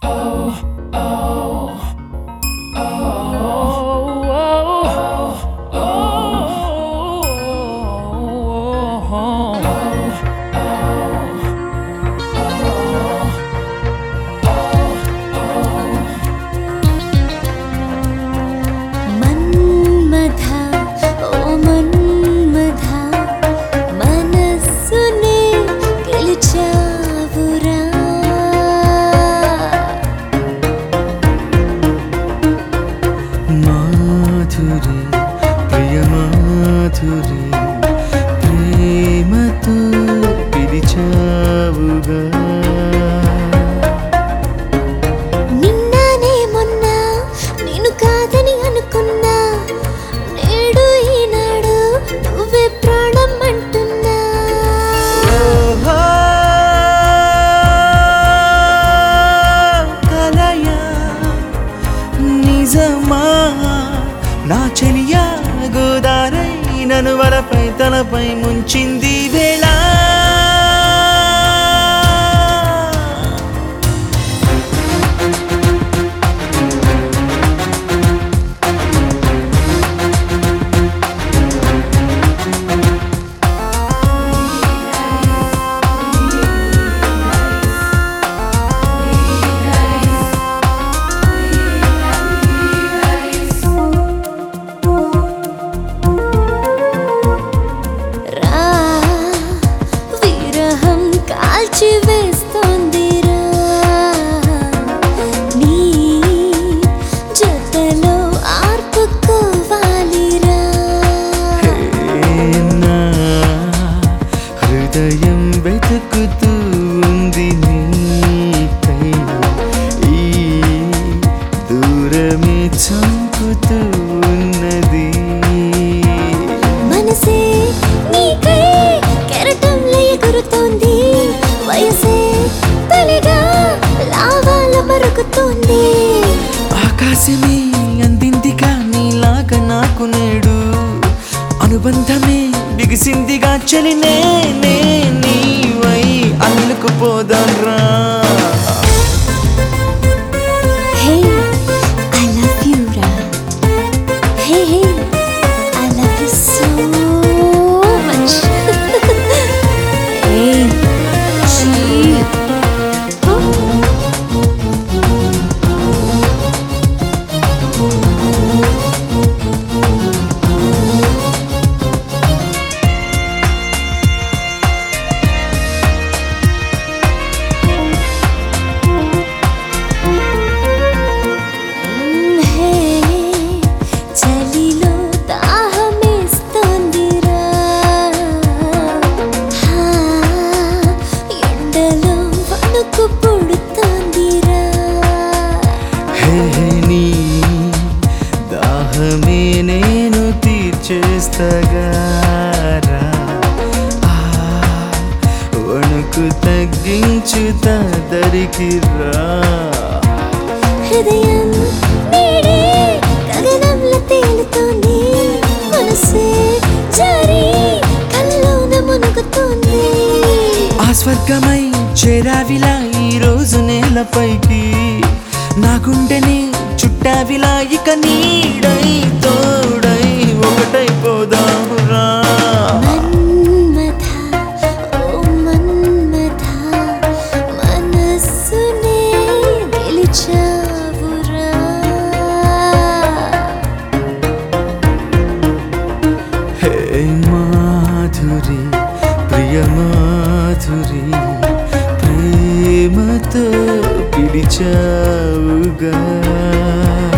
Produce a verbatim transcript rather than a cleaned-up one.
మాధురి ప్రియ మాధురి ప్రేమతో పిలిచావుగా నిన్ననే మొన్న నేను కాదని అనుకున్నా నేడు ఈనాడు నువ్వే ప్రాణం అంటున్నా కలయా నిజమా నా చెలియా గోదారై నన్ను వలపై తలపై ముంచింది వేళ కాల్చివేస్తోందిరా నీ జతలో ఆర్పుకోవాలిరా నా హృదయం వెతుకుతూ ఉంది నీకై ఈ దూరమే చంపుతూ ఉన్నది మనసే నీకై కెరటంలో ఎగురుతోంది వయసే తలిగా లావాల మరుగుతోంది ఆకాశమే అందిందిగా నీలాగా నాకు నేడు అనుబంధమే బిగిసిందిగా చలినే నే నీవై అల్లుకుపోదాం రా హే ఐ లవ్ యు రా హే హే I love you so much హే చలిలో దాహమేస్తోందిరా ఎండలో వణుకు పుడుతోందిరా హే నీ దాహమే నేను తీర్చేస్తగారా ఆ వణుకు తగ్గించుతా దరికి రా హృదయం నీడే గగనంలో తేలుతోంది మనసే జారి కల్లోన మునుగుతోంది ఆ స్వర్గమై చేరావిలా ఈ రోజు నేలపైకి నా గుండెని చుట్టావిలా ఇక నీడై తోడై ఒకటైపోదామురా మన్మథ ఓ మన్మథ మనస్సునే గెలిచావురా హే మాధురి ప్రియ మాధురి ప్రేమతో పిలిచావుగా